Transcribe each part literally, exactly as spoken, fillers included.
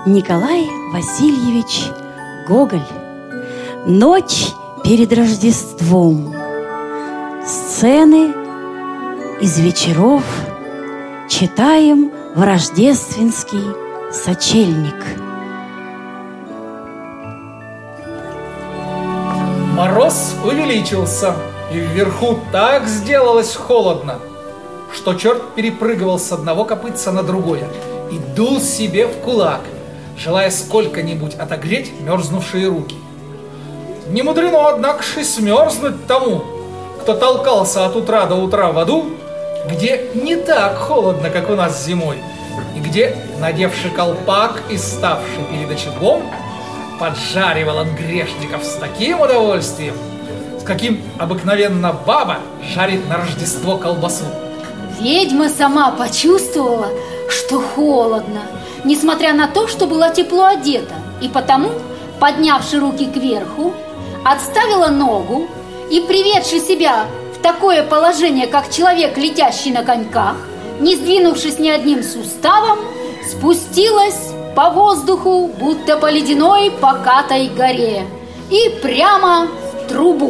Николай Васильевич Гоголь. Ночь перед Рождеством. Сцены из вечеров читаем в рождественский сочельник. Мороз увеличился, и вверху так сделалось холодно, что черт перепрыгивал с одного копытца на другое и дул себе в кулак, желая сколько-нибудь отогреть мерзнувшие руки. Не мудрено, однако, и смерзнуть тому, кто толкался от утра до утра в аду, где не так холодно, как у нас зимой, и где, надевший колпак и ставший перед очагом, поджаривал он грешников с таким удовольствием, с каким обыкновенно баба жарит на Рождество колбасу. Ведьма сама почувствовала, что холодно, несмотря на то, что была тепло одета, и потому, поднявши руки кверху, отставила ногу и, приведши себя в такое положение, как человек, летящий на коньках, не сдвинувшись ни одним суставом, спустилась по воздуху, будто по ледяной покатой горе, и прямо в трубу.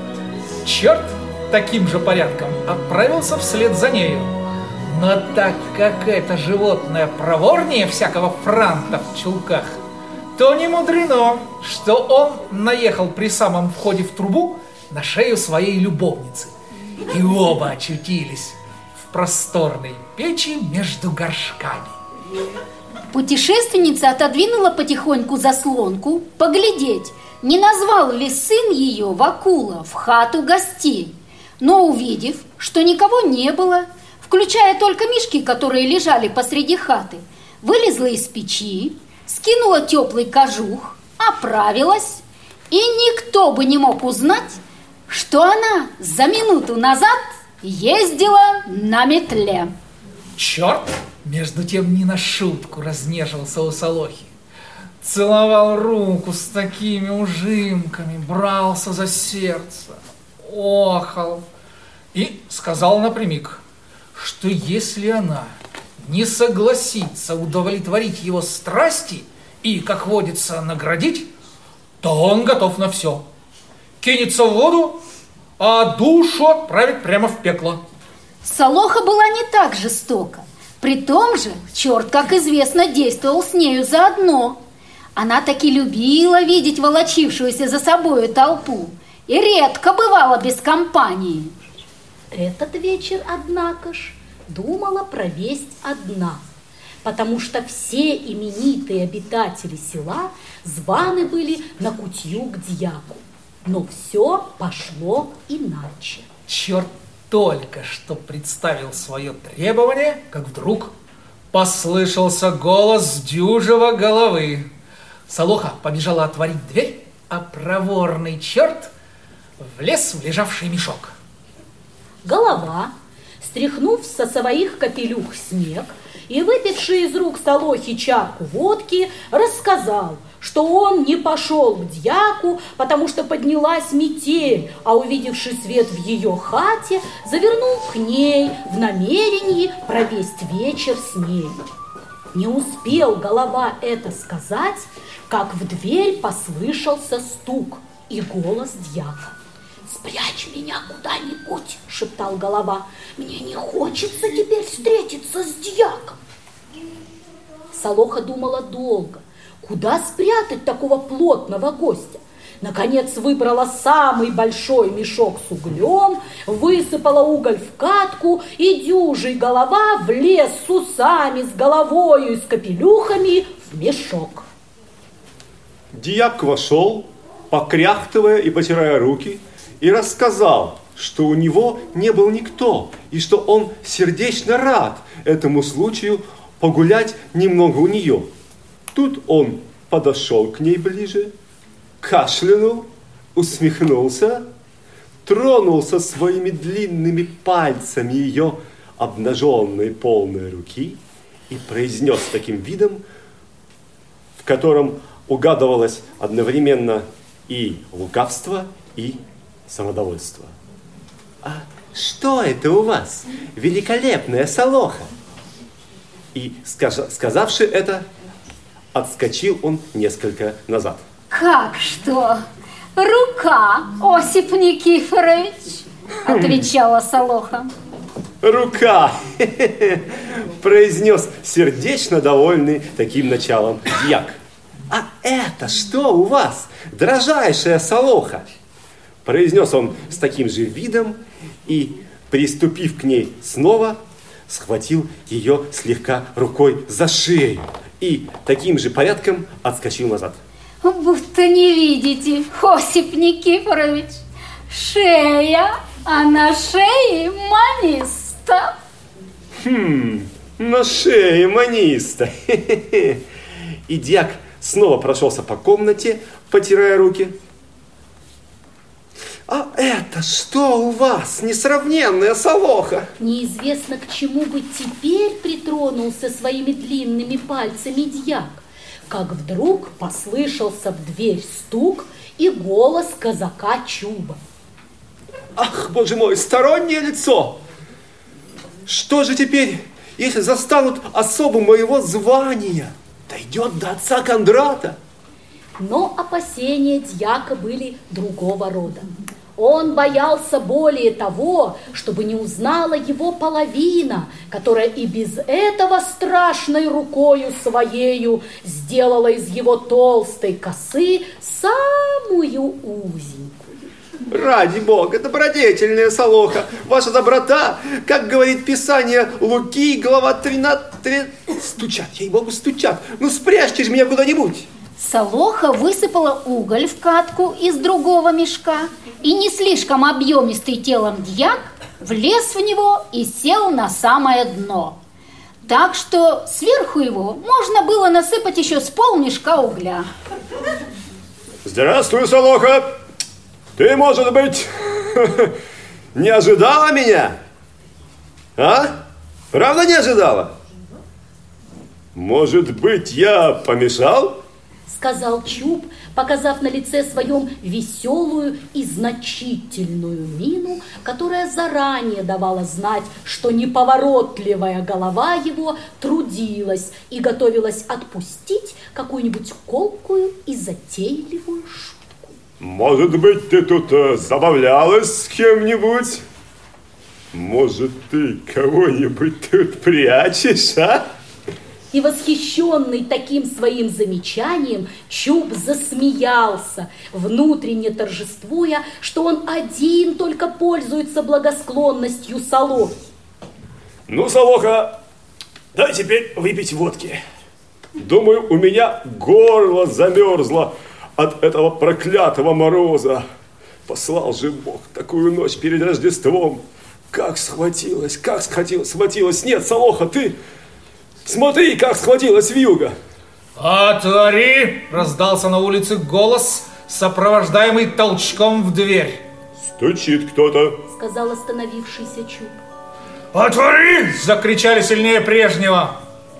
Черт таким же порядком отправился вслед за нею. Но так как это животное проворнее всякого франта в чулках, то не мудрено, что он наехал при самом входе в трубу на шею своей любовницы. И оба очутились в просторной печи между горшками. Путешественница отодвинула потихоньку заслонку, поглядеть, не назвал ли сын ее Вакула в хату гостей. Но, увидев, что никого не было, включая только мишки, которые лежали посреди хаты, вылезла из печи, скинула теплый кожух, оправилась, и никто бы не мог узнать, что она за минуту назад ездила на метле. Черт, между тем, не на шутку разнежился у Солохи. Целовал руку с такими ужимками, брался за сердце, охал и сказал напрямик, что если она не согласится удовлетворить его страсти и, как водится, наградить, то он готов на все. Кинется в воду, а душу отправит прямо в пекло. Солоха была не так жестока. При том же, черт, как известно, действовал с нею заодно. Она таки любила видеть волочившуюся за собою толпу и редко бывала без компании. Этот вечер, однако ж, думала провесть одна, потому что все именитые обитатели села званы были на кутью к дьяку. Но все пошло иначе. Черт только что представил свое требование, как вдруг послышался голос дюжего головы. Солоха побежала отворить дверь, а проворный черт влез в лежавший мешок. Голова, стряхнув со своих капелюх снег и выпивший из рук Солохи чарку водки, рассказал, что он не пошел к дьяку, потому что поднялась метель, а увидевший свет в ее хате, завернул к ней в намерении провесть вечер с ней. Не успел голова это сказать, как в дверь послышался стук и голос дьяка. «Спрячь меня куда-нибудь», — шептал голова, — «мне не хочется теперь встретиться с дьяком». Солоха думала долго, куда спрятать такого плотного гостя. Наконец выбрала самый большой мешок с углем, высыпала уголь в катку, и дюжий голова влез с усами, с головою и с капелюхами в мешок. Дьяк вошел, покряхтывая и потирая руки, и рассказал, что у него не был никто, и что он сердечно рад этому случаю погулять немного у нее. Тут он подошел к ней ближе, кашлянул, усмехнулся, тронулся своими длинными пальцами ее обнаженной полной руки и произнес таким видом, в котором угадывалось одновременно и лукавство, и самодовольство. «А что это у вас, великолепная Солоха?» И, сказавши это, отскочил он несколько назад. Как что? Рука, Осип Никифорович, отвечала Солоха. Рука, произнес сердечно довольный таким началом дьяк. А это что у вас, дрожайшая Солоха? Произнес он с таким же видом и, приступив к ней снова, схватил ее слегка рукой за шею и таким же порядком отскочил назад. Будто не видите, Осип Никифорович, шея, а на шее маниста. Хм, на шее маниста. И дьяк снова прошелся по комнате, потирая руки. А это что у вас, несравненная Солоха? Неизвестно, к чему бы теперь притронулся своими длинными пальцами дьяк, как вдруг послышался в дверь стук и голос казака Чуба. Ах, боже мой, стороннее лицо! Что же теперь, если застанут особу моего звания? Дойдет до отца Кондрата. Но опасения дьяка были другого рода. Он боялся более того, чтобы не узнала его половина, которая и без этого страшной рукою своею сделала из его толстой косы самую узенькую. Ради Бога, добродетельная Солоха, ваша доброта, как говорит Писание Луки, глава тринадцать, стучат, ей-богу, стучат. Ну спрячьте же меня куда-нибудь. Солоха высыпала уголь в катку из другого мешка, и не слишком объемистый телом дьяк влез в него и сел на самое дно. Так что сверху его можно было насыпать еще с полмешка угля. Здравствуй, Солоха! Ты, может быть, не ожидала меня? А? Правда не ожидала? Может быть, я помешал? Сказал Чуб, показав на лице своем веселую и значительную мину, которая заранее давала знать, что неповоротливая голова его трудилась и готовилась отпустить какую-нибудь колкую и затейливую шутку. Может быть, ты тут э, забавлялась с кем-нибудь? Может, ты кого-нибудь тут прячешь, а? И восхищенный таким своим замечанием, Чуб засмеялся, внутренне торжествуя, что он один только пользуется благосклонностью Солохи. Ну, Солоха, дай теперь выпить водки. Думаю, у меня горло замерзло от этого проклятого мороза. Послал же Бог такую ночь перед Рождеством. Как схватилась, как схватилась, схватилась. Нет, Солоха, ты... Смотри, как схватилась вьюга. Отвори! Раздался на улице голос, сопровождаемый толчком в дверь. Стучит кто-то, сказал остановившийся Чуб. Отвори! Закричали сильнее прежнего.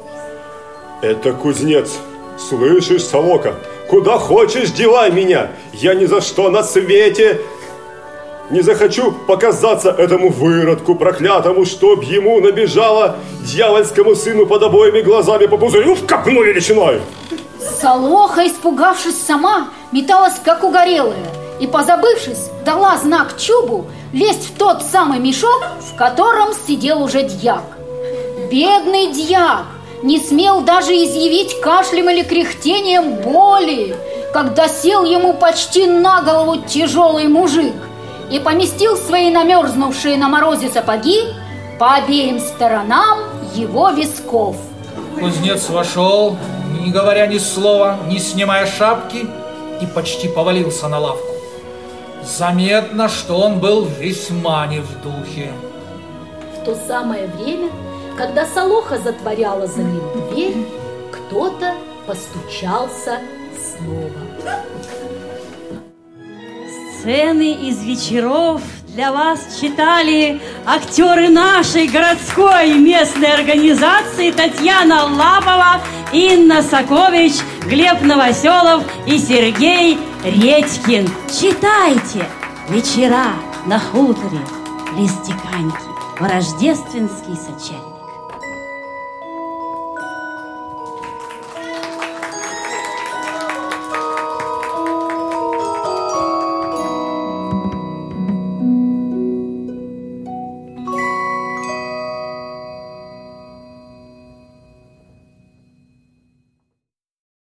Это кузнец. Слышишь, Солоха? Куда хочешь, девай меня. Я ни за что на свете не захочу показаться этому выродку проклятому, чтоб ему набежало дьявольскому сыну под обоими глазами по пузырю в копну величиной. Солоха, испугавшись сама, металась как угорелая и, позабывшись, дала знак Чубу лезть в тот самый мешок, в котором сидел уже дьяк. Бедный дьяк не смел даже изъявить кашлем или кряхтением боли, когда сел ему почти на голову тяжелый мужик и поместил свои намерзнувшие на морозе сапоги по обеим сторонам его висков. Кузнец вошел, не говоря ни слова, не снимая шапки, и почти повалился на лавку. Заметно, что он был весьма не в духе. В то самое время, когда Солоха затворяла за ним дверь, кто-то постучался снова. Сцены из вечеров для вас читали актеры нашей городской местной организации Татьяна Лапова, Инна Сокович, Глеб Новоселов и Сергей Редькин. Читайте «Вечера на хуторе Листиканьки» в рождественский сочельник.